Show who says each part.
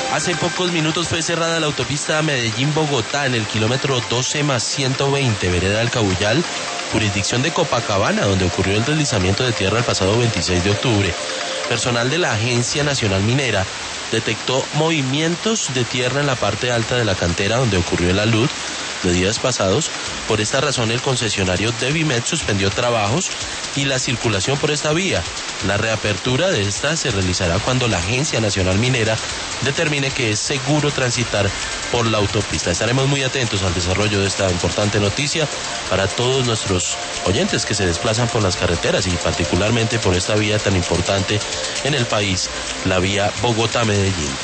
Speaker 1: Hace pocos minutos fue cerrada la autopista Medellín-Bogotá en el kilómetro 12+120, vereda del Cabullal, jurisdicción de Copacabana, donde ocurrió el deslizamiento de tierra el pasado 26 de octubre. Personal de la Agencia Nacional Minera detectó movimientos de tierra en la parte alta de la cantera donde ocurrió el alud de días pasados. Por esta razón, el concesionario Devimet suspendió trabajos y la circulación por esta vía. La reapertura de esta se realizará cuando la Agencia Nacional Minera determine que es seguro transitar por la autopista. Estaremos muy atentos al desarrollo de esta importante noticia para todos nuestros oyentes que se desplazan por las carreteras y particularmente por esta vía tan importante en el país, la vía Bogotá-Medellín.